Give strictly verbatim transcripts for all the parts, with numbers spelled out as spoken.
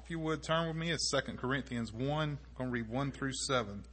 If you would, turn with me at Second Corinthians one. I'm going to read one through seven.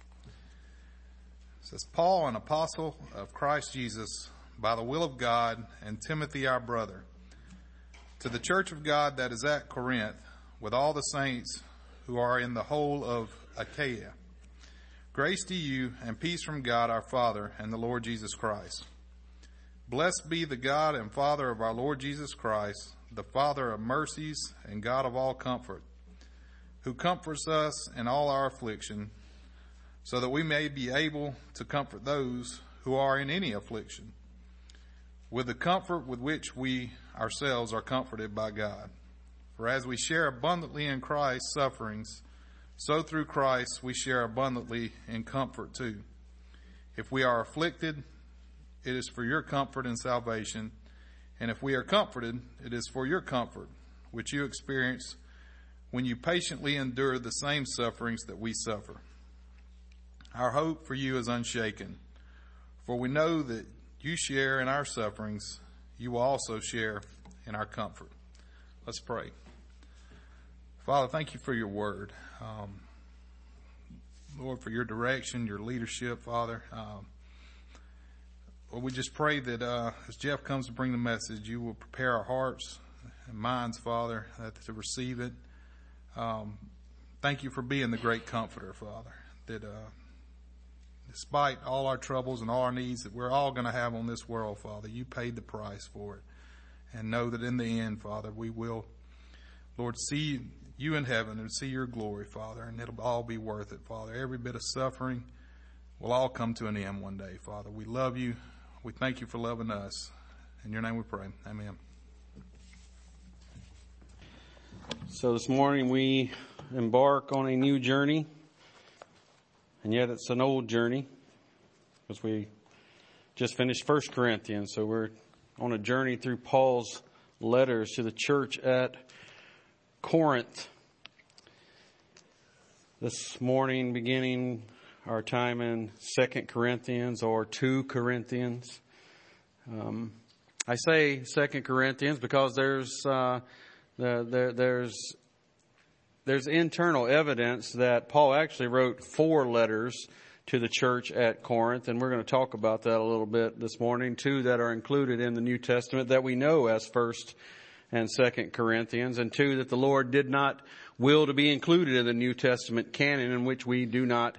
It says, Paul, an apostle of Christ Jesus, by the will of God, and Timothy our brother, to the church of God that is at Corinth, with all the saints who are in the whole of Achaia. Grace to you and peace from God our Father and the Lord Jesus Christ. Blessed be the God and Father of our Lord Jesus Christ, the Father of mercies and God of all comfort, who comforts us in all our affliction, so that we may be able to comfort those who are in any affliction, with the comfort with which we ourselves are comforted by God. For as we share abundantly in Christ's sufferings, so through Christ we share abundantly in comfort too. If we are afflicted, it is for your comfort and salvation. And if we are comforted, it is for your comfort, which you experience when you patiently endure the same sufferings that we suffer. Our hope for you is unshaken, for we know that you share in our sufferings, you will also share in our comfort. Let's pray. Father, thank you for your word. Um, Lord, for your direction, your leadership, Father. Um, Lord, we just pray that uh, as Jeff comes to bring the message, you will prepare our hearts and minds, Father, uh, to receive it. Um, thank you for being the great comforter, Father, that uh, despite all our troubles and all our needs that we're all going to have on this world, Father, you paid the price for it. And know that in the end, Father, we will, Lord, see you in heaven and see your glory, Father, and it'll all be worth it, Father. Every bit of suffering will all come to an end one day, Father. We love you. We thank you for loving us. In your name we pray. Amen. So this morning we embark on a new journey, and yet it's an old journey because we just finished First Corinthians. So we're on a journey through Paul's letters to the church at Corinth. This morning, beginning our time in Second Corinthians or two Corinthians. Um, I say Second Corinthians because there's uh, the, there, there's there's internal evidence that Paul actually wrote four letters to the church at Corinth, and we're going to talk about that a little bit this morning. Two that are included in the New Testament that we know as First and Second Corinthians, and two that the Lord did not will to be included in the New Testament canon, in which we do not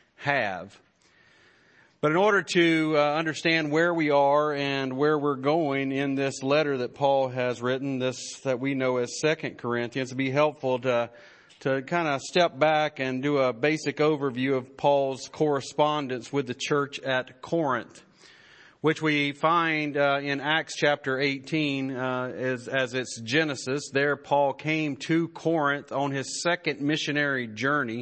have. But in order to uh, understand where we are and where we're going in this letter that Paul has written, this that we know as Second Corinthians, it'd be helpful to to kind of step back and do a basic overview of Paul's correspondence with the church at Corinth, which we find uh, in Acts chapter eighteen uh, as, as its genesis. There Paul came to Corinth on his second missionary journey.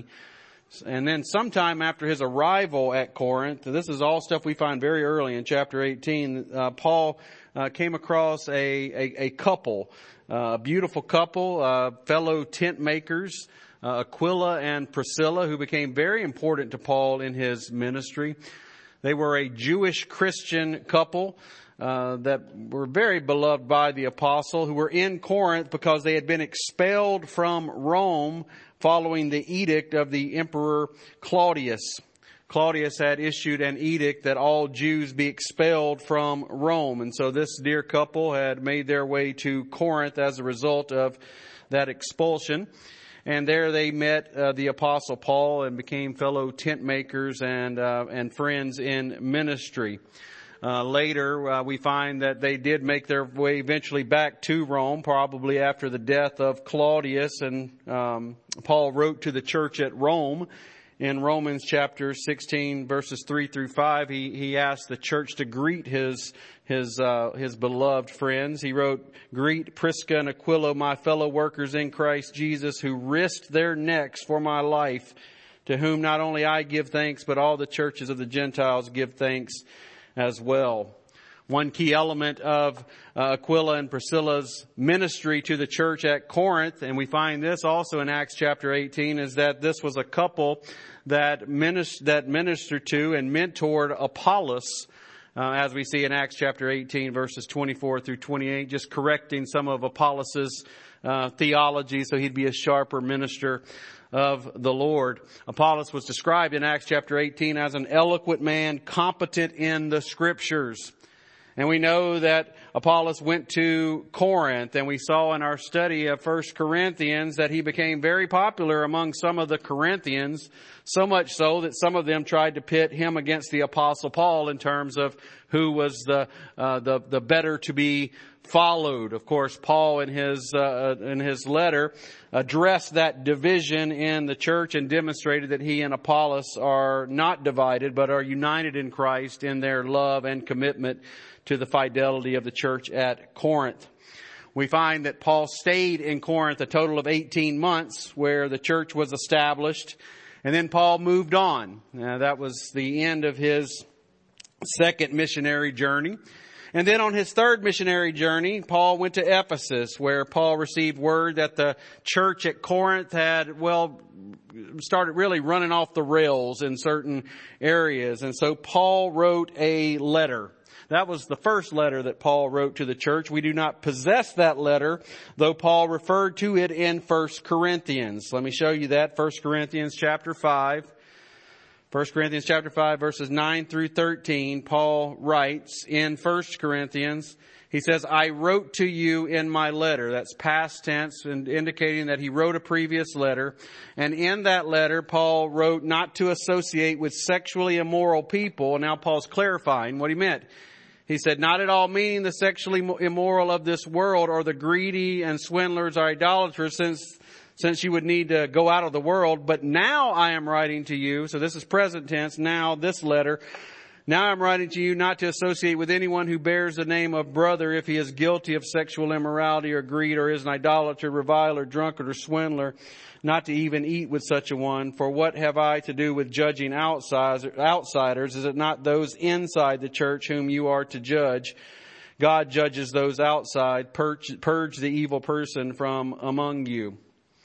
And then sometime after his arrival at Corinth, this is all stuff we find very early in chapter eighteen, uh, Paul uh, came across a, a, a couple, uh, a beautiful couple, uh, fellow tent makers, uh, Aquila and Priscilla, who became very important to Paul in his ministry. They were a Jewish Christian couple uh, that were very beloved by the apostle, who were in Corinth because they had been expelled from Rome following the edict of the Emperor Claudius. Claudius had issued an edict that all Jews be expelled from Rome. And so this dear couple had made their way to Corinth as a result of that expulsion. And there they met uh, the Apostle Paul and became fellow tent makers and uh, and friends in ministry. Uh, later, uh, we find that they did make their way eventually back to Rome, probably after the death of Claudius. And um, Paul wrote to the church at Rome in Romans chapter sixteen, verses three through five. He he asked the church to greet his his uh, his beloved friends. He wrote, "Greet Prisca and Aquila, my fellow workers in Christ Jesus, who risked their necks for my life, to whom not only I give thanks, but all the churches of the Gentiles give thanks as well." One key element of uh, Aquila and Priscilla's ministry to the church at Corinth, and we find this also in Acts chapter eighteen, is that this was a couple that ministered, that ministered to and mentored Apollos, uh, as we see in Acts chapter eighteen, verses twenty-four through twenty-eight, just correcting some of Apollos' uh, theology so he'd be a sharper minister of the Lord. Apollos was described in Acts chapter eighteen as an eloquent man, competent in the Scriptures. And we know that Apollos went to Corinth, and we saw in our study of First Corinthians that he became very popular among some of the Corinthians, so much so that some of them tried to pit him against the Apostle Paul in terms of who was the uh, the the better to be followed. Of course, Paul in his uh, in his letter addressed that division in the church and demonstrated that he and Apollos are not divided, but are united in Christ in their love and commitment to the fidelity of the church at Corinth. We find that Paul stayed in Corinth a total of eighteen months, where the church was established, and then Paul moved on. Now, that was the end of his second missionary journey. And then on his third missionary journey, Paul went to Ephesus, where Paul received word that the church at Corinth had, well, started really running off the rails in certain areas. And so Paul wrote a letter. That was the first letter that Paul wrote to the church. We do not possess that letter, though Paul referred to it in First Corinthians. Let me show you that. First Corinthians chapter five. First Corinthians chapter five, verses nine through thirteen, Paul writes in First Corinthians, he says, I wrote to you in my letter. That's past tense, and indicating that he wrote a previous letter. And in that letter, Paul wrote not to associate with sexually immoral people. And now Paul's clarifying what he meant. He said, not at all meaning the sexually immoral of this world, or the greedy and swindlers or idolaters, since since you would need to go out of the world. But now I am writing to you, so this is present tense, now this letter. Now I'm writing to you not to associate with anyone who bears the name of brother if he is guilty of sexual immorality or greed, or is an idolater, reviler, drunkard, or swindler, not to even eat with such a one. For what have I to do with judging outsiders? Is it not those inside the church whom you are to judge? God judges those outside. Purge, purge the evil person from among you.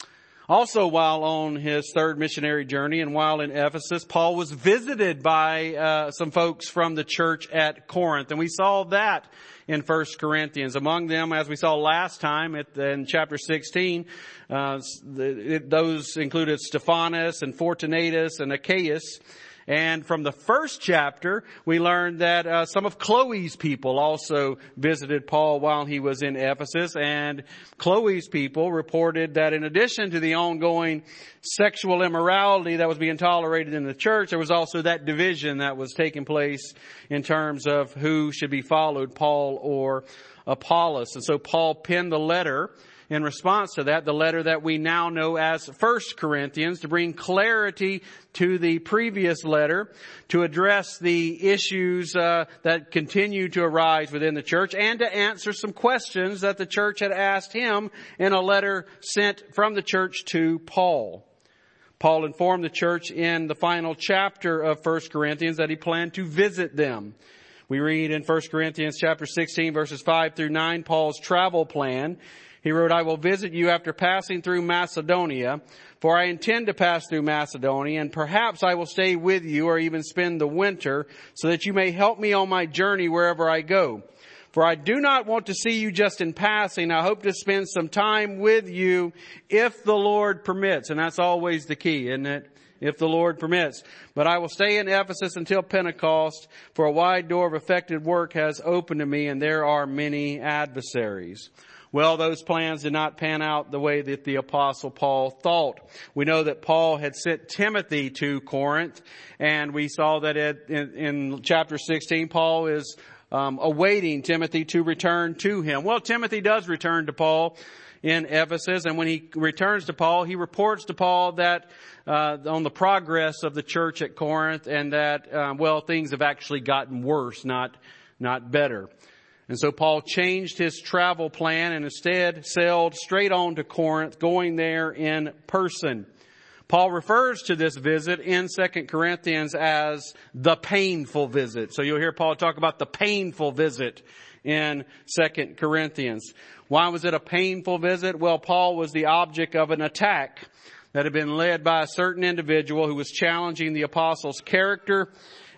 Also, while on his third missionary journey and while in Ephesus, Paul was visited by uh, some folks from the church at Corinth. And we saw that in First Corinthians. Among them, as we saw last time at, in chapter sixteen, uh, the, it, those included Stephanas and Fortunatus and Achaeus. And from the first chapter, we learned that uh, some of Chloe's people also visited Paul while he was in Ephesus. And Chloe's people reported that in addition to the ongoing sexual immorality that was being tolerated in the church, there was also that division that was taking place in terms of who should be followed, Paul or Apollos. And so Paul penned the letter in response to that, the letter that we now know as First Corinthians, to bring clarity to the previous letter, to address the issues uh, that continue to arise within the church, and to answer some questions that the church had asked him in a letter sent from the church to Paul. Paul informed the church in the final chapter of First Corinthians that he planned to visit them. We read in First Corinthians chapter sixteen, verses five through nine, Paul's travel plan. He wrote, I will visit you after passing through Macedonia, for I intend to pass through Macedonia, and perhaps I will stay with you or even spend the winter, so that you may help me on my journey wherever I go. For I do not want to see you just in passing. I hope to spend some time with you if the Lord permits. And that's always the key, isn't it? If the Lord permits. But I will stay in Ephesus until Pentecost, for a wide door of effective work has opened to me, and there are many adversaries. Well, those plans did not pan out the way that the Apostle Paul thought. We know that Paul had sent Timothy to Corinth, and we saw that it, in, in chapter sixteen, Paul is um, awaiting Timothy to return to him. Well, Timothy does return to Paul in Ephesus, and when he returns to Paul, he reports to Paul that uh, on the progress of the church at Corinth, and that, uh, well, things have actually gotten worse, not not better. And so Paul changed his travel plan and instead sailed straight on to Corinth, going there in person. Paul refers to this visit in Second Corinthians as the painful visit. So you'll hear Paul talk about the painful visit in Second Corinthians. Why was it a painful visit? Well, Paul was the object of an attack that had been led by a certain individual who was challenging the apostles' character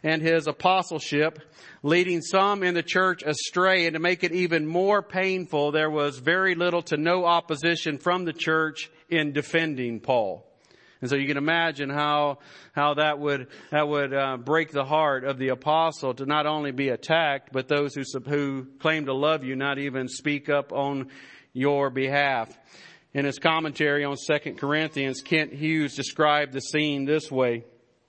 and his apostleship, leading some in the church astray. And to make it even more painful, there was very little to no opposition from the church in defending Paul. And so you can imagine how how that would that would uh, break the heart of the apostle to not only be attacked, but those who who claim to love you not even speak up on your behalf. In his commentary on Second Corinthians, Kent Hughes described the scene this way.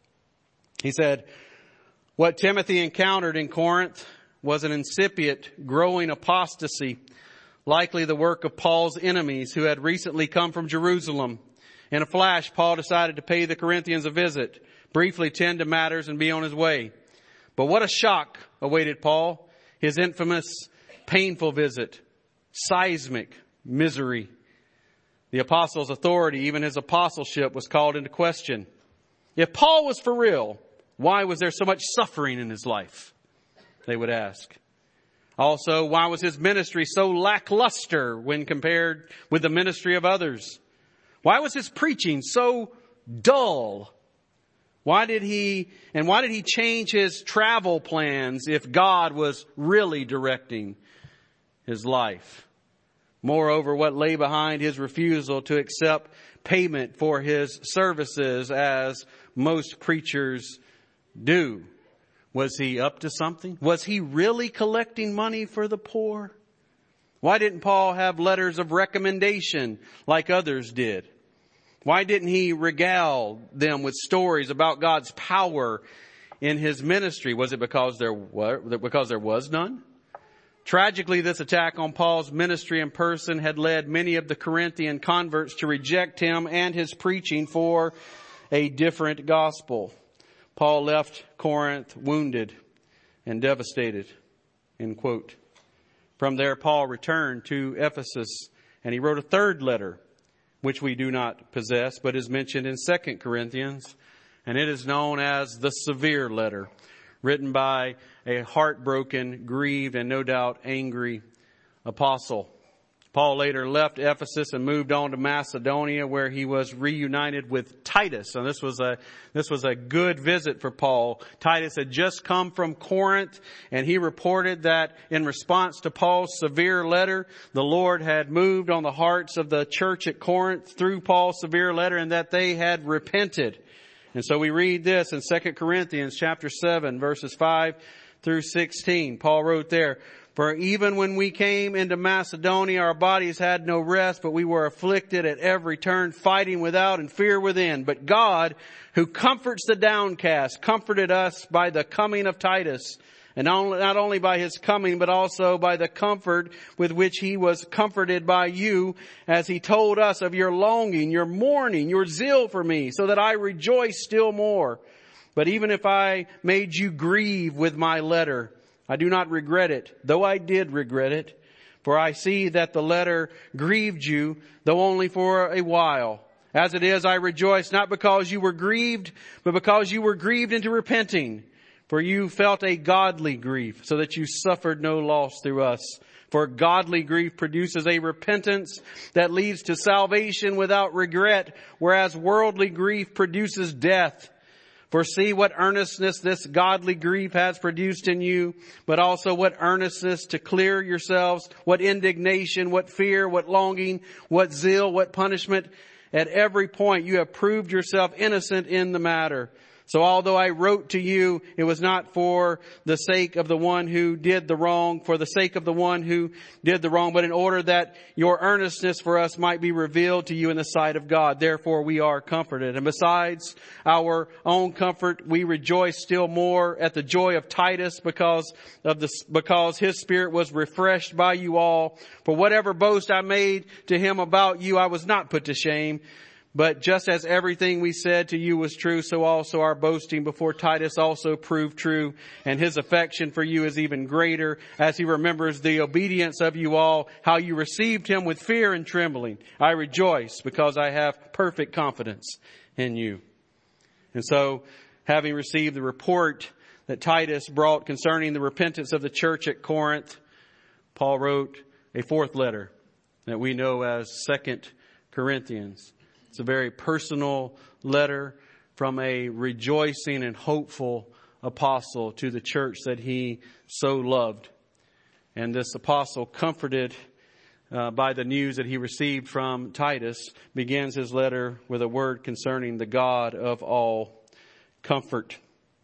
He said, "What Timothy encountered in Corinth was an incipient, growing apostasy, likely the work of Paul's enemies who had recently come from Jerusalem. In a flash, Paul decided to pay the Corinthians a visit, briefly tend to matters, and be on his way. But what a shock awaited Paul. His infamous, painful visit. Seismic misery. The apostle's authority, even his apostleship, was called into question. If Paul was for real, why was there so much suffering in his life? They would ask. Also, why was his ministry so lackluster when compared with the ministry of others? Why was his preaching so dull? Why did he, and why did he change his travel plans if God was really directing his life? Moreover, what lay behind his refusal to accept payment for his services as most preachers do? Was he up to something? Was he really collecting money for the poor? Why didn't Paul have letters of recommendation like others did? Why didn't he regale them with stories about God's power in his ministry? Was it because there were, because there was none? Tragically, this attack on Paul's ministry in person had led many of the Corinthian converts to reject him and his preaching for a different gospel. Paul left Corinth wounded and devastated, end quote. From there, Paul returned to Ephesus and he wrote a third letter, which we do not possess, but is mentioned in Second Corinthians. And it is known as the severe letter, written by a heartbroken, grieved, and no doubt angry apostle. Paul later left Ephesus and moved on to Macedonia, where he was reunited with Titus. And this was a, this was a good visit for Paul. Titus had just come from Corinth, and he reported that in response to Paul's severe letter, the Lord had moved on the hearts of the church at Corinth through Paul's severe letter, and that they had repented. And so we read this in Second Corinthians chapter seven, verses five through sixteen. Paul wrote there, "For even when we came into Macedonia, our bodies had no rest, but we were afflicted at every turn, fighting without and fear within. But God, who comforts the downcast, comforted us by the coming of Titus. And not only by his coming, but also by the comfort with which he was comforted by you, as he told us of your longing, your mourning, your zeal for me, so that I rejoice still more. But even if I made you grieve with my letter, I do not regret it, though I did regret it. For I see that the letter grieved you, though only for a while. As it is, I rejoice not because you were grieved, but because you were grieved into repenting. For you felt a godly grief, so that you suffered no loss through us. For godly grief produces a repentance that leads to salvation without regret, whereas worldly grief produces death. For see what earnestness this godly grief has produced in you, but also what earnestness to clear yourselves, what indignation, what fear, what longing, what zeal, what punishment. At every point you have proved yourself innocent in the matter. So although I wrote to you, it was not for the sake of the one who did the wrong, for the sake of the one who did the wrong, but in order that your earnestness for us might be revealed to you in the sight of God. Therefore we are comforted. And besides our own comfort, we rejoice still more at the joy of Titus, because of the, because his spirit was refreshed by you all. For whatever boast I made to him about you, I was not put to shame. But just as everything we said to you was true, so also our boasting before Titus also proved true. And his affection for you is even greater, as he remembers the obedience of you all, how you received him with fear and trembling. I rejoice because I have perfect confidence in you." And so, having received the report that Titus brought concerning the repentance of the church at Corinth, Paul wrote a fourth letter that we know as Second Corinthians. It's a very personal letter from a rejoicing and hopeful apostle to the church that he so loved. And this apostle, comforted uh, by the news that he received from Titus, begins his letter with a word concerning the God of all comfort.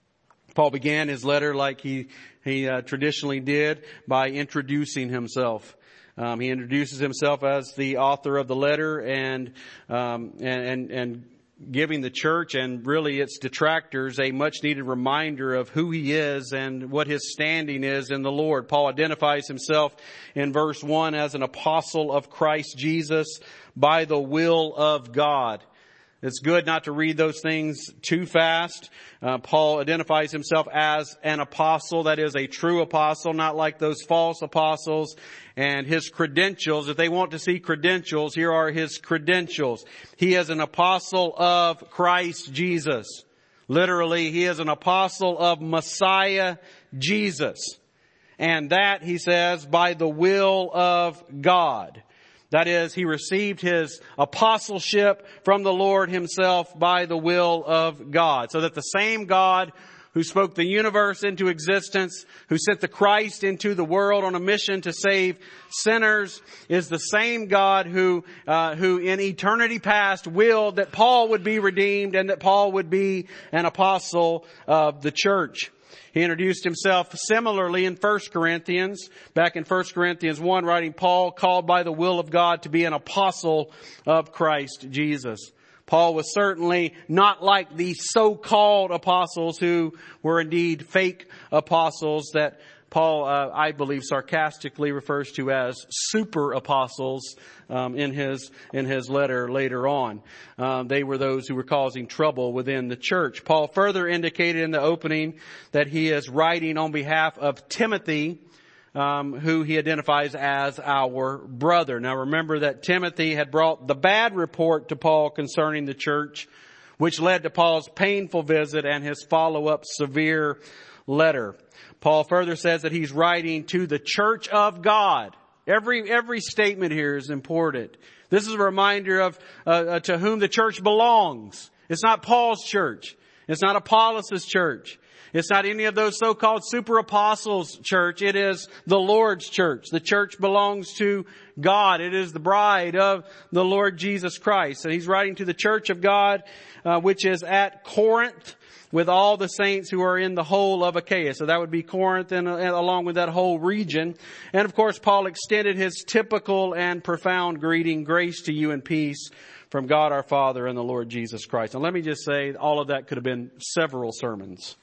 Paul began his letter like he he uh, traditionally did by introducing himself. Um, he introduces himself as the author of the letter and um, and and, and giving the church and really its detractors a much needed reminder of who he is and what his standing is in the Lord. Paul identifies himself in verse one as an apostle of Christ Jesus by the will of God. It's good not to read those things too fast. Uh, Paul identifies himself as an apostle, that is a true apostle, not like those false apostles. And his credentials, if they want to see credentials, here are his credentials. He is an apostle of Christ Jesus. Literally, he is an apostle of Messiah Jesus. And that, he says, by the will of God. That is, he received his apostleship from the Lord himself by the will of God. So that the same God who spoke the universe into existence, who sent the Christ into the world on a mission to save sinners, is the same God who, uh, who in eternity past willed that Paul would be redeemed and that Paul would be an apostle of the church. He introduced himself similarly in First Corinthians. Back in First Corinthians one, writing, Paul, called by the will of God to be an apostle of Christ Jesus. Paul was certainly not like the so-called apostles who were indeed fake apostles that Paul, uh, I believe, sarcastically refers to as super apostles um, in his in his letter later on. Um, they were those who were causing trouble within the church. Paul further indicated in the opening that he is writing on behalf of Timothy, um, who he identifies as our brother. Now, remember that Timothy had brought the bad report to Paul concerning the church, which led to Paul's painful visit and his follow-up severe letter. Paul further says that he's writing to the church of God. Every, every statement here is important. This is a reminder of, uh, to whom the church belongs. It's not Paul's church. It's not Apollos' church. It's not any of those so-called super apostles' church. It is the Lord's church. The church belongs to God. It is the bride of the Lord Jesus Christ. And he's writing to the church of God, uh, which is at Corinth, with all the saints who are in the whole of Achaia. So that would be Corinth and, and along with that whole region. And of course, Paul extended his typical and profound greeting, grace to you and peace from God our Father and the Lord Jesus Christ. And let me just say, all of that could have been several sermons.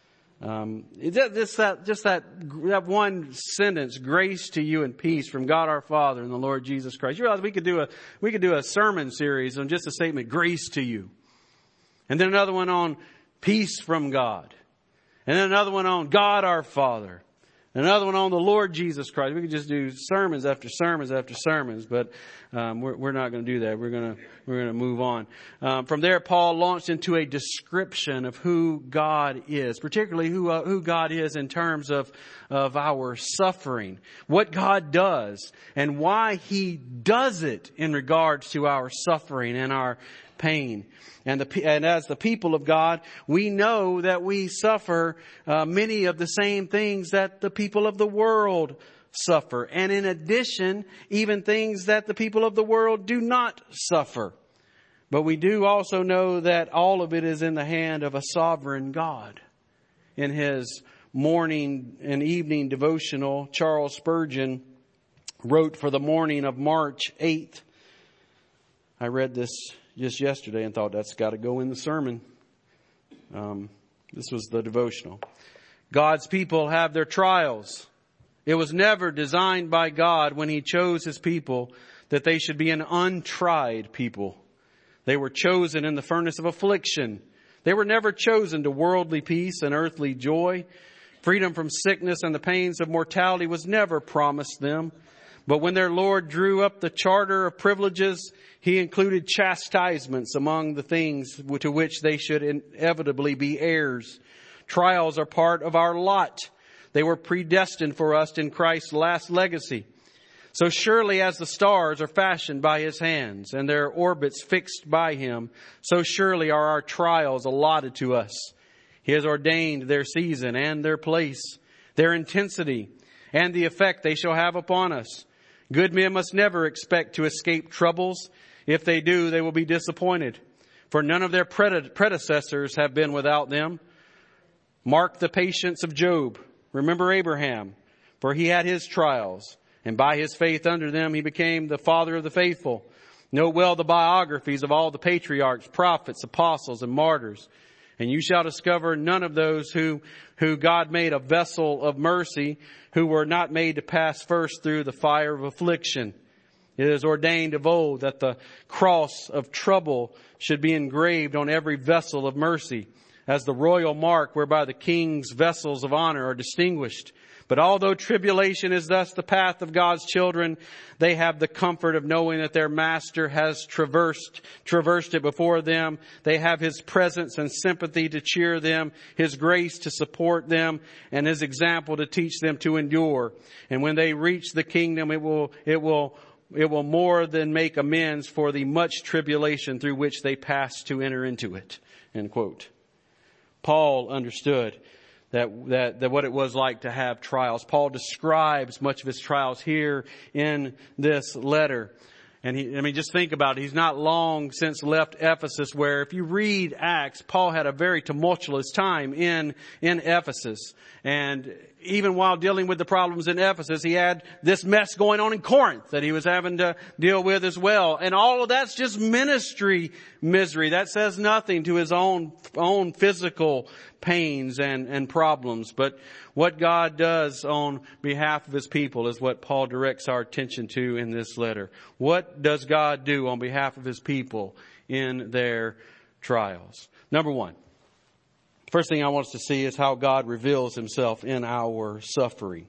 Um, just that, just that, that one sentence, grace to you and peace from God our Father and the Lord Jesus Christ. You realize we could do a, we could do a sermon series on just a statement, grace to you. And then another one on peace from God. And then another one on God our Father. Another one on the Lord Jesus Christ. We could just do sermons after sermons after sermons, but um, we're, we're not going to do that. We're going to we're going to move on. Um, from there, Paul launched into a description of who God is, particularly who uh, who God is in terms of of our suffering, what God does, and why He does it in regards to our suffering and our pain. And, the, and as the people of God, we know that we suffer uh, many of the same things that the people of the world suffer. And in addition, even things that the people of the world do not suffer. But we do also know that all of it is in the hand of a sovereign God. In his morning and evening devotional, Charles Spurgeon wrote for the morning of March eighth. I read this just yesterday and thought that's got to go in the sermon. Um, this was the devotional. God's people have their trials. It was never designed by God when He chose His people that they should be an untried people. They were chosen in the furnace of affliction. They were never chosen to worldly peace and earthly joy. Freedom from sickness and the pains of mortality was never promised them. But when their Lord drew up the charter of privileges, He included chastisements among the things to which they should inevitably be heirs. Trials are part of our lot. They were predestined for us in Christ's last legacy. So surely as the stars are fashioned by His hands and their orbits fixed by Him, so surely are our trials allotted to us. He has ordained their season and their place, their intensity, and the effect they shall have upon us. Good men must never expect to escape troubles. If they do, they will be disappointed, for none of their predecessors have been without them. Mark the patience of Job. Remember Abraham, for he had his trials, and by his faith under them he became the father of the faithful. Know well the biographies of all the patriarchs, prophets, apostles, and martyrs. And you shall discover none of those who, who God made a vessel of mercy, who were not made to pass first through the fire of affliction. It is ordained of old that the cross of trouble should be engraved on every vessel of mercy, as the royal mark whereby the king's vessels of honor are distinguished. But although tribulation is thus the path of God's children, they have the comfort of knowing that their master has traversed, traversed it before them. They have his presence and sympathy to cheer them, his grace to support them, and his example to teach them to endure. And when they reach the kingdom, it will, it will, it will more than make amends for the much tribulation through which they pass to enter into it. End quote. Paul understood That, that, that what it was like to have trials. Paul describes much of his trials here in this letter. And he, I mean, just think about it. He's not long since left Ephesus, where if you read Acts, Paul had a very tumultuous time in, in Ephesus. And even while dealing with the problems in Ephesus, he had this mess going on in Corinth that he was having to deal with as well. And all of that's just ministry misery. That says nothing to his own, own physical pains and, and problems. But what God does on behalf of his people is what Paul directs our attention to in this letter. What does God do on behalf of his people in their trials? Number one, first thing I want us to see is how God reveals himself in our suffering.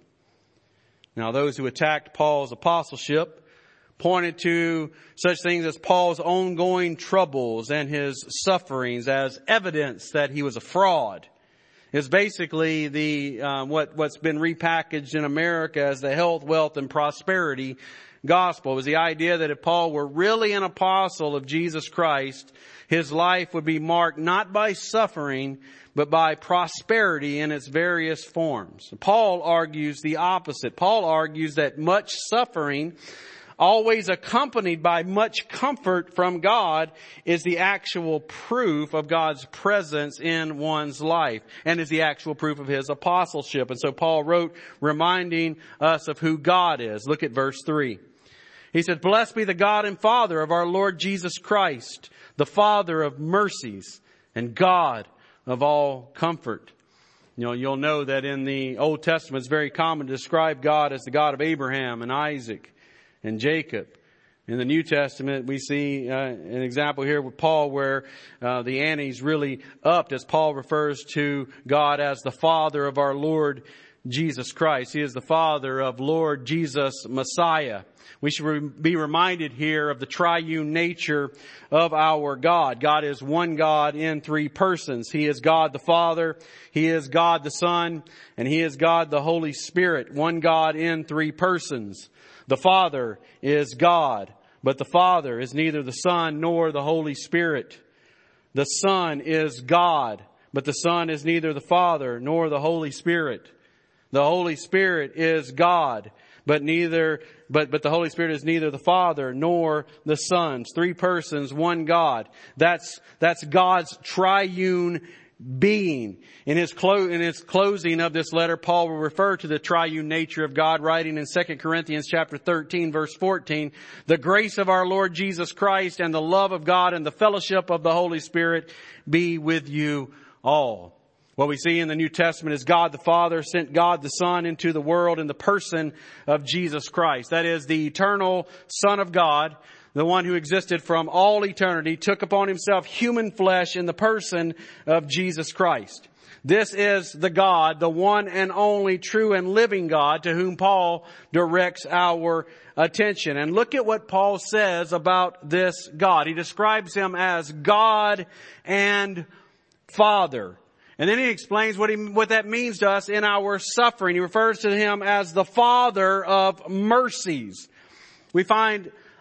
Now, those who attacked Paul's apostleship pointed to such things as Paul's ongoing troubles and his sufferings as evidence that he was a fraud. It's basically the um, what what's been repackaged in America as the health, wealth, and prosperity gospel. It was the idea that if Paul were really an apostle of Jesus Christ, his life would be marked not by suffering, but by prosperity in its various forms. Paul argues the opposite. Paul argues that much suffering, always accompanied by much comfort from God, is the actual proof of God's presence in one's life and is the actual proof of his apostleship. And so Paul wrote reminding us of who God is. Look at verse three. He said, "Blessed be the God and Father of our Lord Jesus Christ, the Father of mercies and God of all comfort." You know, you'll know that in the Old Testament it's very common to describe God as the God of Abraham and Isaac and Jacob. In the New Testament, we see uh, an example here with Paul where uh, the ante's really upped as Paul refers to God as the Father of our Lord Jesus Christ. He is the Father of Lord Jesus Messiah. We should re- be reminded here of the triune nature of our God. God is one God in three persons. He is God the Father, He is God the Son, and He is God the Holy Spirit. One God in three persons. The Father is God, but the Father is neither the Son nor the Holy Spirit. The Son is God, but the Son is neither the Father nor the Holy Spirit. The Holy Spirit is God, but neither, but, but the Holy Spirit is neither the Father nor the Son. Three persons, one God. That's, that's God's triune being. In his, clo- in his closing of this letter, Paul will refer to the triune nature of God, writing in Second Corinthians chapter thirteen, verse fourteen, "The grace of our Lord Jesus Christ and the love of God and the fellowship of the Holy Spirit be with you all." What we see in the New Testament is God the Father sent God the Son into the world in the person of Jesus Christ. That is, the eternal Son of God, the one who existed from all eternity, took upon himself human flesh in the person of Jesus Christ. This is the God, the one and only true and living God, to whom Paul directs our attention. And look at what Paul says about this God. He describes him as God and Father. And then he explains what he, what that means to us in our suffering. He refers to him as the Father of mercies. We find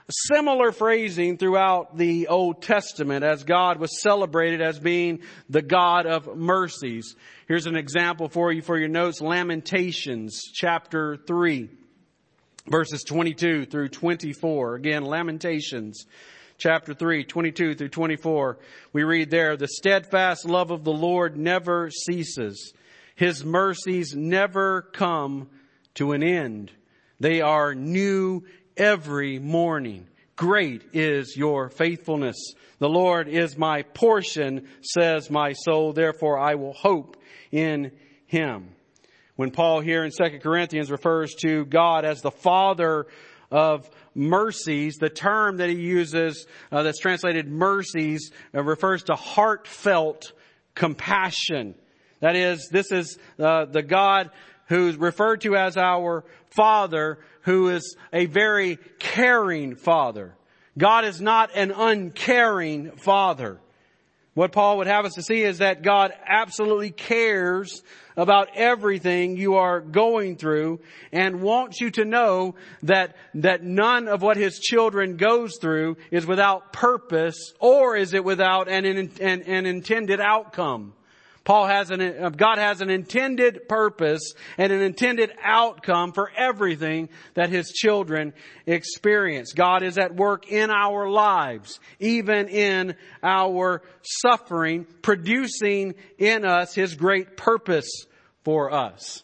similar phrasing throughout the Old Testament as God was celebrated as being the God of mercies. Here's an example for you for your notes. Lamentations chapter three, verses twenty-two through twenty-four. Again, Lamentations chapter three, twenty-two through twenty-four. We read there, "The steadfast love of the Lord never ceases. His mercies never come to an end. They are new every morning. Great is your faithfulness. The Lord is my portion, says my soul. Therefore I will hope in Him." When Paul here in Second Corinthians refers to God as the Father of mercies, the term that he uses uh, that's translated mercies uh, refers to heartfelt compassion. That is, this is uh, the God who's referred to as our Father, who is a very caring Father. God is not an uncaring Father. What Paul would have us to see is that God absolutely cares about everything you are going through and wants you to know that, that none of what His children goes through is without purpose, or is it without an, an, an intended outcome. Paul has an, God has an intended purpose and an intended outcome for everything that His children experience. God is at work in our lives, even in our suffering, producing in us His great purpose for us.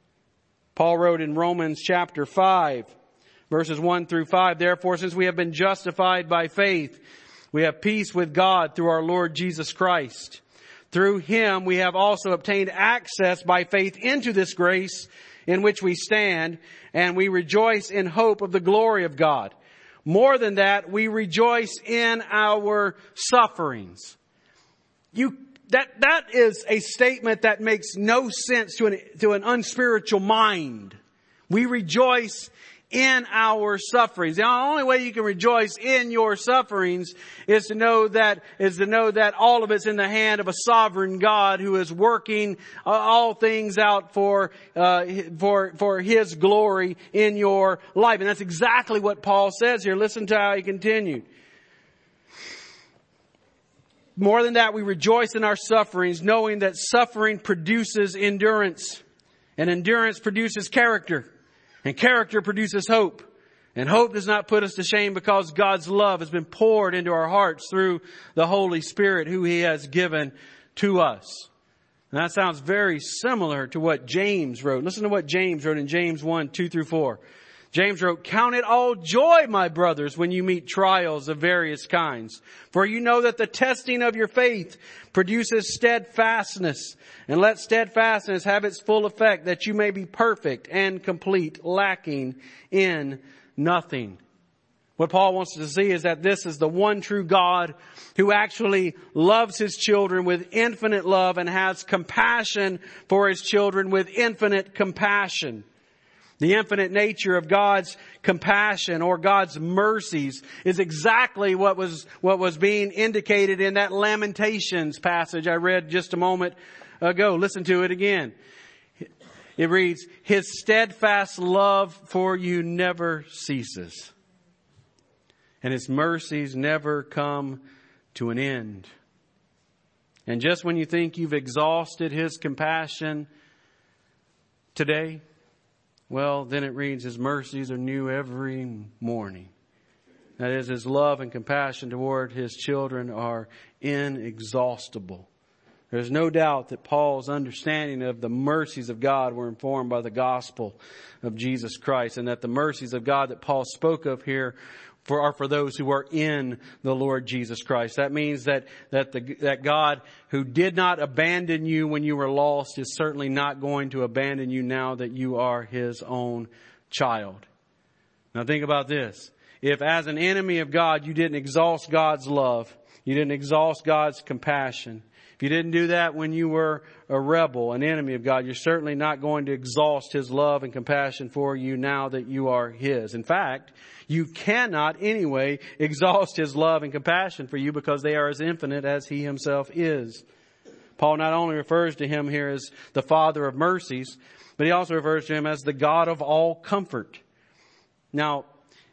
Paul wrote in Romans chapter five, verses one through five, "Therefore, since we have been justified by faith, we have peace with God through our Lord Jesus Christ. Through Him we have also obtained access by faith into this grace in which we stand, and we rejoice in hope of the glory of God. More than that, we rejoice in our sufferings." You, that, that is a statement that makes no sense to an, to an unspiritual mind. We rejoice in our sufferings. The only way you can rejoice in your sufferings is to know that, is to know that all of it's in the hand of a sovereign God who is working uh, all things out for, uh, for, for His glory in your life. And that's exactly what Paul says here. Listen to how he continued. "More than that, we rejoice in our sufferings, knowing that suffering produces endurance, and endurance produces character. And character produces hope. And hope does not put us to shame, because God's love has been poured into our hearts through the Holy Spirit who He has given to us." And that sounds very similar to what James wrote. Listen to what James wrote in James one, two through four. James wrote, "Count it all joy, my brothers, when you meet trials of various kinds. For you know that the testing of your faith produces steadfastness. And let steadfastness have its full effect, that you may be perfect and complete, lacking in nothing." What Paul wants us to see is that this is the one true God who actually loves His children with infinite love and has compassion for His children with infinite compassion. The infinite nature of God's compassion or God's mercies is exactly what was, what was being indicated in that Lamentations passage I read just a moment ago. Listen to it again. It reads, "His steadfast love for you never ceases, and His mercies never come to an end." And just when you think you've exhausted His compassion today, well, then it reads, His mercies are new every morning. That is, His love and compassion toward His children are inexhaustible. There's no doubt that Paul's understanding of the mercies of God were informed by the gospel of Jesus Christ, and that the mercies of God that Paul spoke of here for, are for those who are in the Lord Jesus Christ. That means that, that, the, that God, who did not abandon you when you were lost, is certainly not going to abandon you now that you are His own child. Now think about this. If as an enemy of God, you didn't exhaust God's love, you didn't exhaust God's compassion, if you didn't do that when you were a rebel, an enemy of God, you're certainly not going to exhaust His love and compassion for you now that you are His. In fact, you cannot anyway exhaust His love and compassion for you, because they are as infinite as He Himself is. Paul not only refers to Him here as the Father of mercies, but he also refers to Him as the God of all comfort. Now,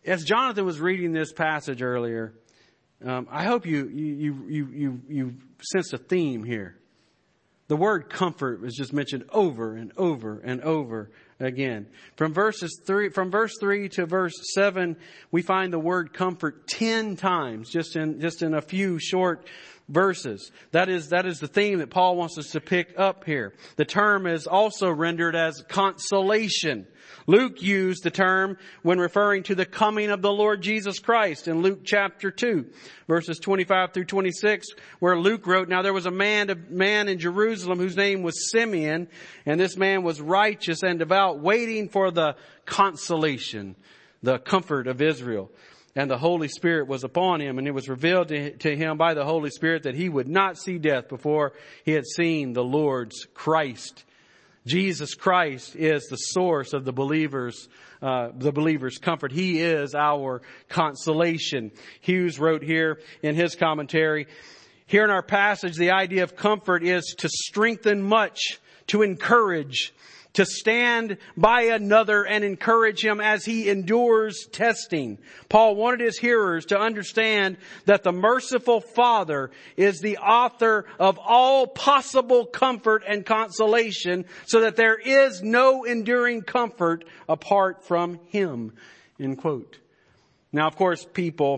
as Jonathan was reading this passage earlier, um, I hope you, you, you, you, you sense a theme here. The word comfort was just mentioned over and over and over again. From verses three, from verse three to verse seven, we find the word comfort ten times, just in, just in a few short verses. That is, that is the theme that Paul wants us to pick up here. The term is also rendered as consolation. Luke used the term when referring to the coming of the Lord Jesus Christ in Luke chapter two, verses twenty-five through twenty-six, where Luke wrote, "Now there was a man, a man in Jerusalem whose name was Simeon, and this man was righteous and devout, waiting for the consolation, the comfort of Israel. And the Holy Spirit was upon him, and it was revealed to, to him by the Holy Spirit that he would not see death before he had seen the Lord's Christ." Jesus Christ is the source of the believer's, uh, the believer's comfort. He is our consolation. Hughes wrote here in his commentary, here in our passage, the idea of comfort is to strengthen much, to encourage, to stand by another and encourage him as he endures testing. Paul wanted his hearers to understand that the merciful Father is the author of all possible comfort and consolation, so that there is no enduring comfort apart from him. End quote. Now, of course, people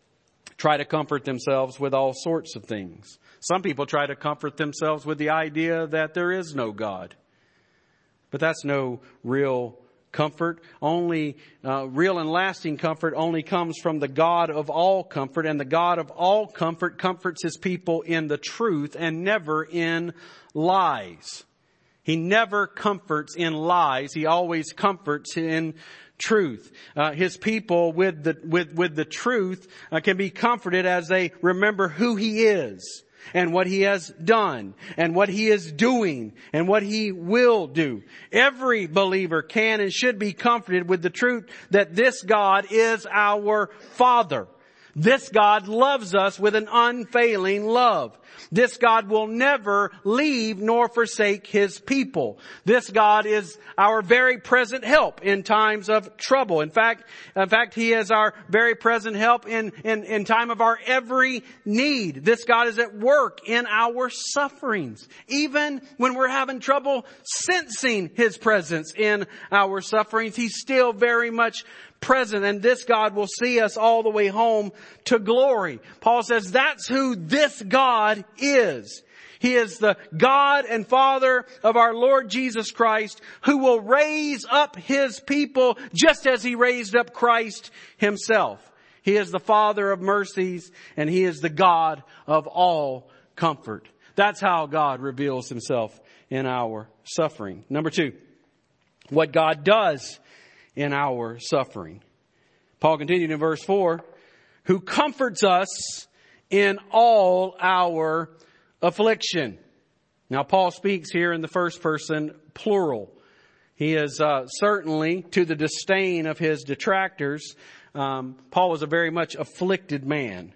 try to comfort themselves with all sorts of things. Some people try to comfort themselves with the idea that there is no God. But that's no real comfort. Only uh, real and lasting comfort only comes from the God of all comfort. And the God of all comfort comforts his people in the truth and never in lies. He never comforts in lies. He always comforts in truth. Uh, his people with the with with the truth uh, can be comforted as they remember who he is, and what he has done, and what he is doing, and what he will do. Every believer can and should be comforted with the truth that this God is our Father. This God loves us with an unfailing love. This God will never leave nor forsake his people. This God is our very present help in times of trouble. In fact, in fact, he is our very present help in, in, in time of our every need. This God is at work in our sufferings. Even when we're having trouble sensing his presence in our sufferings, he's still very much present, and this God will see us all the way home to glory. Paul says that's who this God is. He is the God and Father of our Lord Jesus Christ, who will raise up his people just as he raised up Christ himself. He is the Father of mercies, and he is the God of all comfort. That's how God reveals himself in our suffering. Number two, what God does in our suffering. Paul continued in verse four, who comforts us in all our affliction. Now, Paul speaks here in the first person plural. He is uh, certainly, to the disdain of his detractors, um, Paul was a very much afflicted man.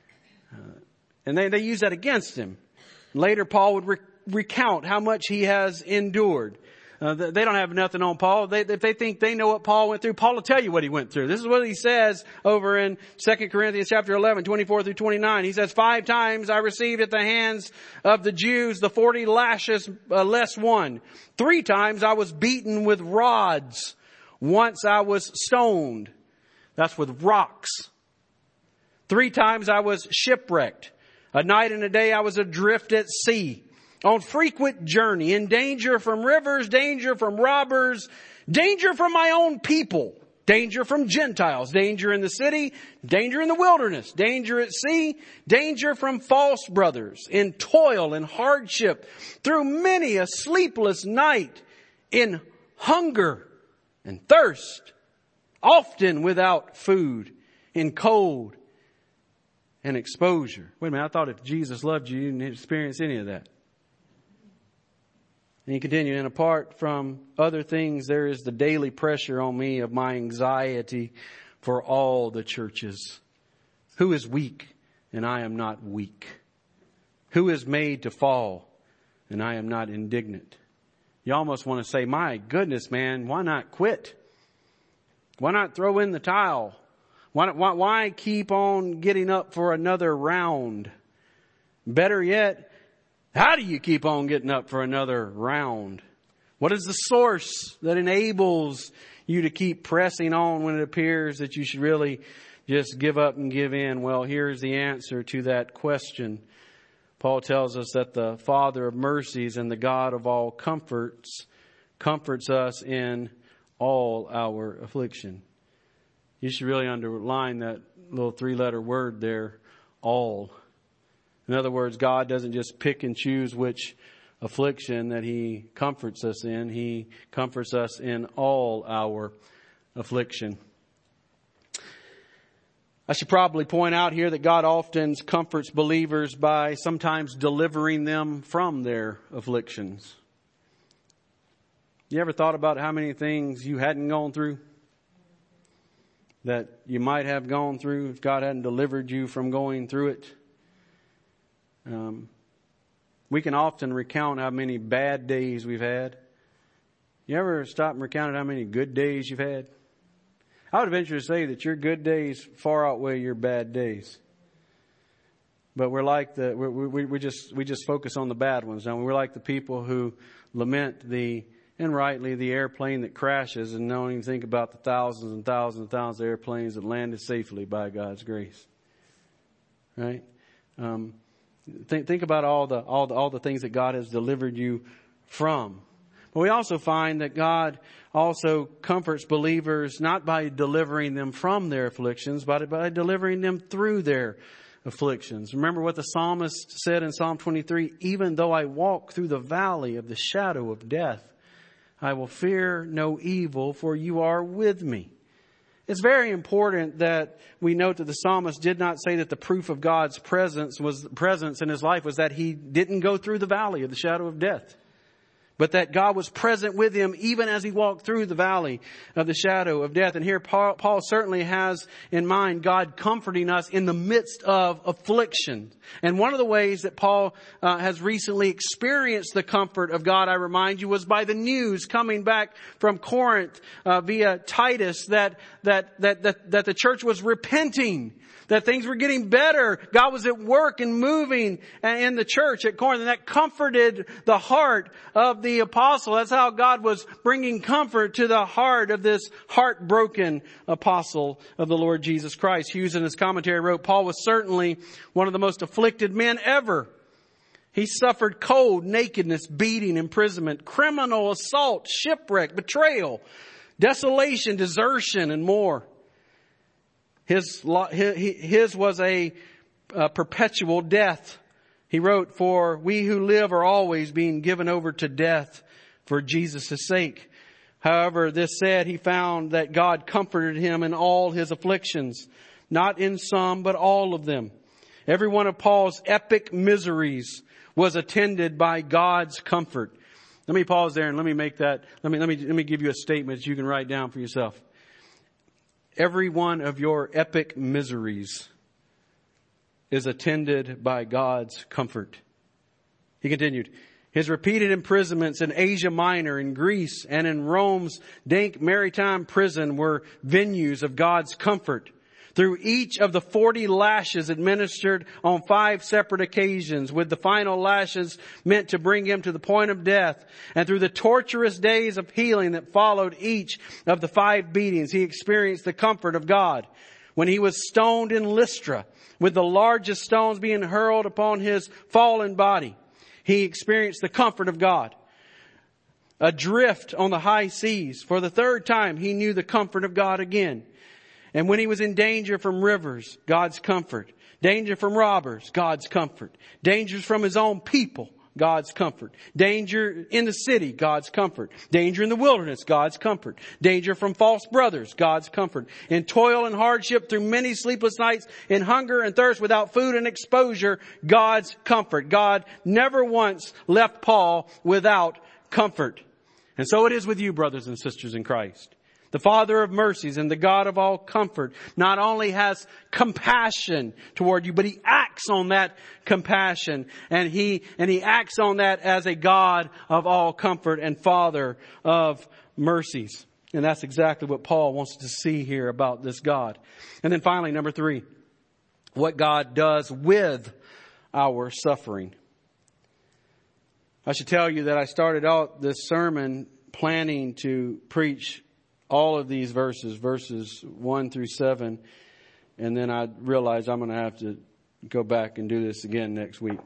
Uh, and they, they use that against him. Later, Paul would re- recount how much he has endured. Uh, they don't have nothing on Paul. They, if they think they know what Paul went through, Paul will tell you what he went through. This is what he says over in Second Corinthians chapter eleven, twenty-four through twenty-nine. He says, five times I received at the hands of the Jews the forty lashes uh, less one. Three times I was beaten with rods. Once I was stoned. That's with rocks. Three times I was shipwrecked. A night and a day I was adrift at sea. On frequent journey, in danger from rivers, danger from robbers, danger from my own people, danger from Gentiles, danger in the city, danger in the wilderness, danger at sea, danger from false brothers, in toil and hardship, through many a sleepless night, in hunger and thirst, often without food, in cold and exposure. Wait a minute, I thought if Jesus loved you, you didn't experience any of that. And he continued, and apart from other things, there is the daily pressure on me of my anxiety for all the churches. Who is weak, and I am not weak? Who is made to fall, and I am not indignant? You almost want to say, my goodness, man, why not quit? Why not throw in the towel? Why, why, why keep on getting up for another round? Better yet, how do you keep on getting up for another round? What is the source that enables you to keep pressing on when it appears that you should really just give up and give in? Well, here's the answer to that question. Paul tells us that the Father of mercies and the God of all comforts comforts us in all our affliction. You should really underline that little three-letter word there, all. In other words, God doesn't just pick and choose which affliction that He comforts us in. He comforts us in all our affliction. I should probably point out here that God often comforts believers by sometimes delivering them from their afflictions. You ever thought about how many things you hadn't gone through that you might have gone through if God hadn't delivered you from going through it? Um, we can often recount how many bad days we've had. You ever stop and recount how many good days you've had? I would venture to say that your good days far outweigh your bad days. But we're like the we we, we just we just focus on the bad ones. Now we're like the people who lament the and rightly the airplane that crashes and don't even think about the thousands and thousands and thousands of airplanes that landed safely by God's grace. Right? Um, think think about all the all the all the things that God has delivered you from. But we also find that God also comforts believers not by delivering them from their afflictions, but by delivering them through their afflictions. Remember what the psalmist said in Psalm twenty-three, even though I walk through the valley of the shadow of death, I will fear no evil, for you are with me. It's very important that we note that the psalmist did not say that the proof of God's presence was presence in his life was that he didn't go through the valley of the shadow of death, but that God was present with him even as he walked through the valley of the shadow of death. And here Paul, Paul certainly has in mind God comforting us in the midst of affliction. And one of the ways that Paul uh, has recently experienced the comfort of God, I remind you, was by the news coming back from Corinth uh, via Titus that, that, that, that, that the church was repenting, that things were getting better. God was at work and moving in the church at Corinth, and that comforted the heart of the apostle. That's how God was bringing comfort to the heart of this heartbroken apostle of the Lord Jesus Christ. Hughes in his commentary wrote, Paul was certainly one of the most afflicted men ever. He suffered cold, nakedness, beating, imprisonment, criminal assault, shipwreck, betrayal, desolation, desertion, and more. His, his was a, a perpetual death. He wrote, for we who live are always being given over to death for Jesus' sake. However, this said, he found that God comforted him in all his afflictions, not in some, but all of them. Every one of Paul's epic miseries was attended by God's comfort. Let me pause there and let me make that, let me, let me, let me give you a statement that you can write down for yourself. Every one of your epic miseries is attended by God's comfort. He continued, his repeated imprisonments in Asia Minor, in Greece, and in Rome's dank maritime prison were venues of God's comfort. Through each of the forty lashes administered on five separate occasions, with the final lashes meant to bring him to the point of death, and through the torturous days of healing that followed each of the five beatings, he experienced the comfort of God. When he was stoned in Lystra, with the largest stones being hurled upon his fallen body, he experienced the comfort of God. Adrift on the high seas, for the third time, he knew the comfort of God again. And when he was in danger from rivers, God's comfort. Danger from robbers, God's comfort. Dangers from his own people, God's comfort. Danger in the city, God's comfort. Danger in the wilderness, God's comfort. Danger from false brothers, God's comfort. In toil and hardship through many sleepless nights, in hunger and thirst without food and exposure, God's comfort. God never once left Paul without comfort. And so it is with you, brothers and sisters in Christ. The Father of mercies and the God of all comfort not only has compassion toward you, but He acts on that compassion. And He, and He acts on that as a God of all comfort and Father of mercies. And that's exactly what Paul wants to see here about this God. And then finally, number three, what God does with our suffering. I should tell you that I started out this sermon planning to preach all of these verses, verses one through seven. And then I realized I'm going to have to go back and do this again next week.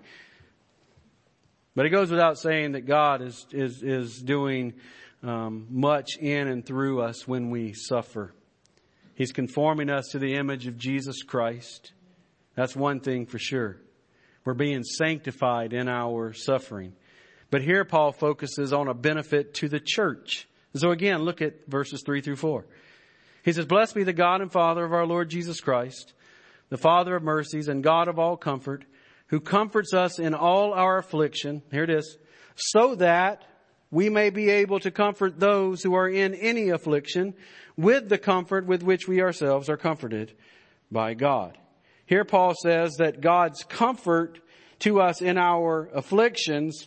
But it goes without saying that God is, is, is doing um, much in and through us when we suffer. He's conforming us to the image of Jesus Christ. That's one thing for sure. We're being sanctified in our suffering. But here Paul focuses on a benefit to the church. So again, look at verses three through four. He says, "Blessed be the God and Father of our Lord Jesus Christ, the Father of mercies and God of all comfort, who comforts us in all our affliction," here it is, "so that we may be able to comfort those who are in any affliction with the comfort with which we ourselves are comforted by God." Here Paul says that God's comfort to us in our afflictions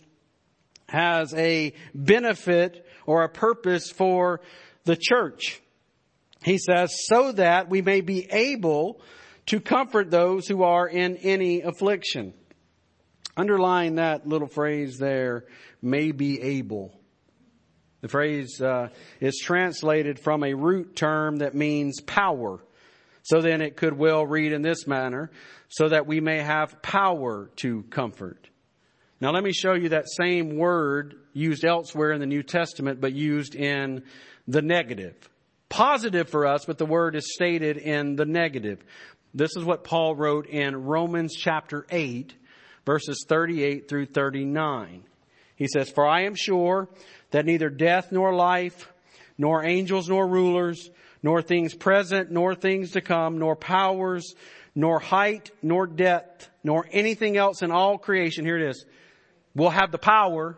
has a benefit or a purpose for the church. He says, so that we may be able to comfort those who are in any affliction. Underline that little phrase there, may be able. The phrase uh, is translated from a root term that means power. So then it could well read in this manner, so that we may have power to comfort. Now let me show you that same word used elsewhere in the New Testament, but used in the negative. Positive for us, but the word is stated in the negative. This is what Paul wrote in Romans chapter eight, verses thirty-eight through thirty-nine. He says, "For I am sure that neither death nor life, nor angels nor rulers, nor things present, nor things to come, nor powers, nor height, nor depth, nor anything else in all creation," here it is, "will have the power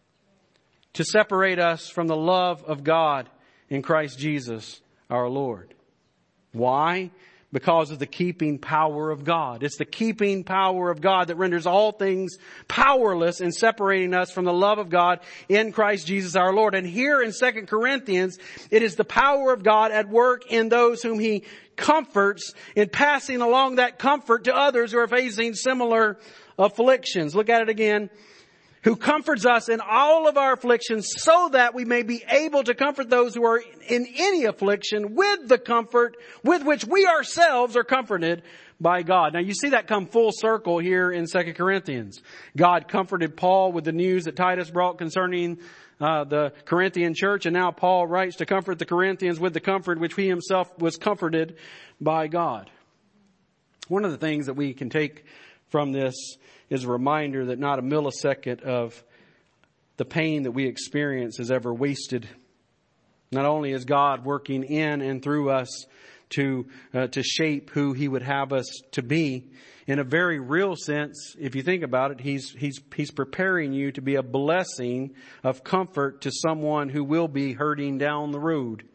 to separate us from the love of God in Christ Jesus our Lord." Why? Because of the keeping power of God. It's the keeping power of God that renders all things powerless in separating us from the love of God in Christ Jesus our Lord. And here in Second Corinthians, it is the power of God at work in those whom He comforts, in passing along that comfort to others who are facing similar afflictions. Look at it again. "Who comforts us in all of our afflictions, so that we may be able to comfort those who are in any affliction with the comfort with which we ourselves are comforted by God." Now you see that come full circle here in Second Corinthians. God comforted Paul with the news that Titus brought concerning uh, the Corinthian church, and now Paul writes to comfort the Corinthians with the comfort which he himself was comforted by God. One of the things that we can take from this is a reminder that not a millisecond of the pain that we experience is ever wasted. Not only is God working in and through us to uh, to shape who He would have us to be, in a very real sense, if you think about it, He's He's He's preparing you to be a blessing of comfort to someone who will be hurting down the road.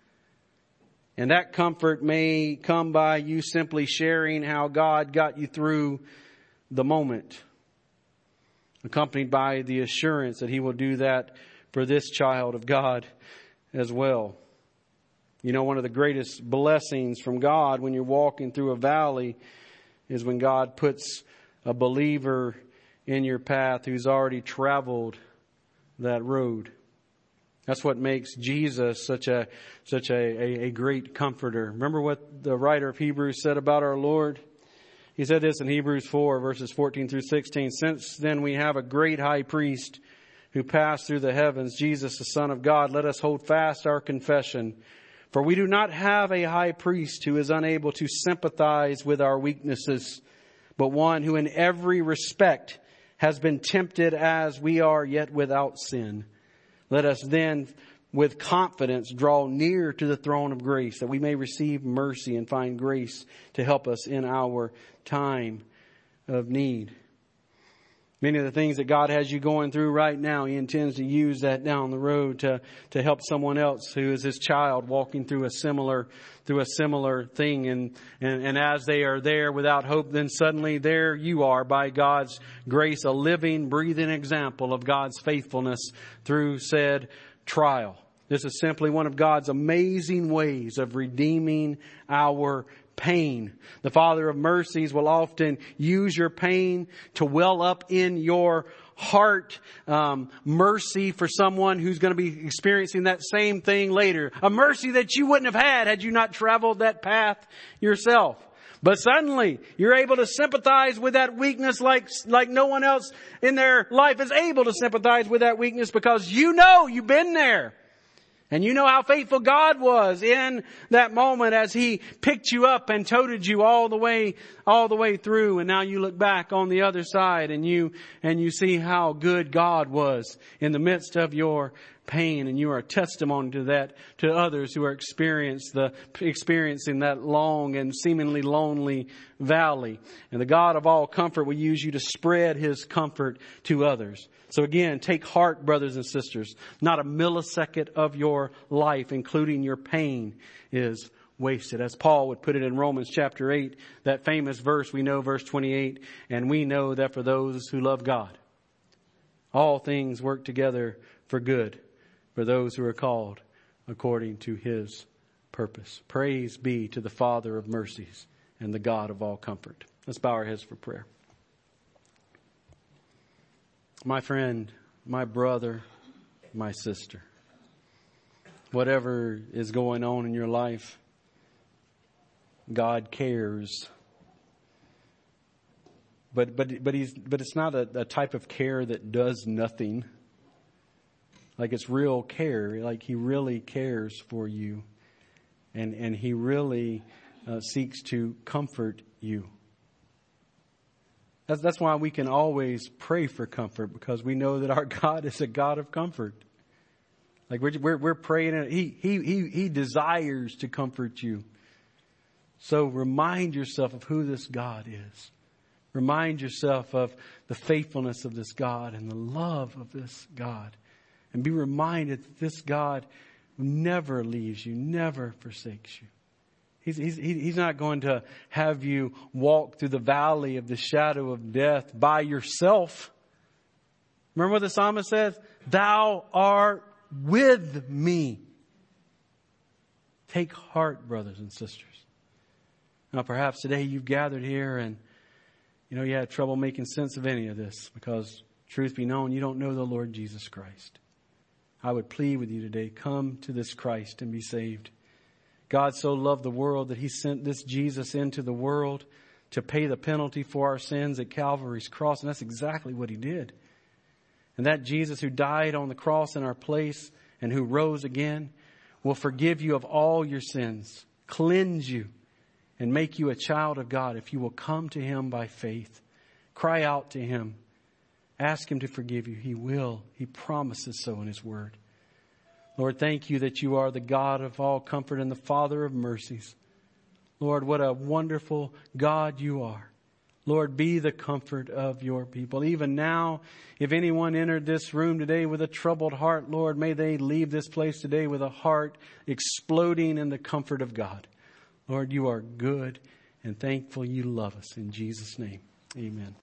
And that comfort may come by you simply sharing how God got you through the moment, accompanied by the assurance that He will do that for this child of God as well. You know, one of the greatest blessings from God when you're walking through a valley is when God puts a believer in your path who's already traveled that road. That's what makes Jesus such a such a, a, a great comforter. Remember what the writer of Hebrews said about our Lord? He said this in Hebrews four, verses fourteen through sixteen. "Since then we have a great high priest who passed through the heavens, Jesus, the Son of God. Let us hold fast our confession. For we do not have a high priest who is unable to sympathize with our weaknesses, but one who in every respect has been tempted as we are, yet without sin. Let us then with confidence draw near to the throne of grace, that we may receive mercy and find grace to help us in our time of need." Many of the things that God has you going through right now, He intends to use that down the road to, to help someone else who is His child walking through a similar, through a similar thing. And, and, and as they are there without hope, then suddenly there you are by God's grace, a living, breathing example of God's faithfulness through said trial. This is simply one of God's amazing ways of redeeming our pain. The Father of mercies will often use your pain to well up in your heart. Um, mercy for someone who's going to be experiencing that same thing later. A mercy that you wouldn't have had had you not traveled that path yourself. But suddenly you're able to sympathize with that weakness like, like no one else in their life is able to sympathize with that weakness, because you know you've been there. And you know how faithful God was in that moment as He picked you up and toted you all the way, all the way through. And now you look back on the other side and you, and you see how good God was in the midst of your pain. And you are a testimony to that, to others who are experience the, experiencing that long and seemingly lonely valley. And the God of all comfort will use you to spread His comfort to others. So again, take heart, brothers and sisters. Not a millisecond of your life, including your pain, is wasted. As Paul would put it in Romans chapter eight, that famous verse, we know verse twenty-eight, and we know that for those who love God, all things work together for good, for those who are called according to His purpose. Praise be to the Father of mercies and the God of all comfort. Let's bow our heads for prayer. My friend, my brother, my sister, whatever is going on in your life, God cares. But but but he's but it's not a, a type of care that does nothing. Like it's real care. Like He really cares for you, and and He really uh, seeks to comfort you. That's, that's why we can always pray for comfort, because we know that our God is a God of comfort. Like we're, we're, we're praying, and he, he, he, he desires to comfort you. So remind yourself of who this God is. Remind yourself of the faithfulness of this God and the love of this God. And be reminded that this God never leaves you, never forsakes you. He's, he's, he's not going to have you walk through the valley of the shadow of death by yourself. Remember what the psalmist says? Thou art with me. Take heart, brothers and sisters. Now, perhaps today you've gathered here and, you know, you had trouble making sense of any of this because, truth be known, you don't know the Lord Jesus Christ. I would plead with you today, come to this Christ and be saved. God so loved the world that He sent this Jesus into the world to pay the penalty for our sins at Calvary's cross. And that's exactly what He did. And that Jesus who died on the cross in our place and who rose again will forgive you of all your sins, cleanse you, and make you a child of God if you will come to Him by faith. Cry out to Him. Ask Him to forgive you. He will. He promises so in His Word. Lord, thank You that You are the God of all comfort and the Father of mercies. Lord, what a wonderful God You are. Lord, be the comfort of Your people. Even now, if anyone entered this room today with a troubled heart, Lord, may they leave this place today with a heart exploding in the comfort of God. Lord, You are good and thankful You love us. In Jesus' name, amen.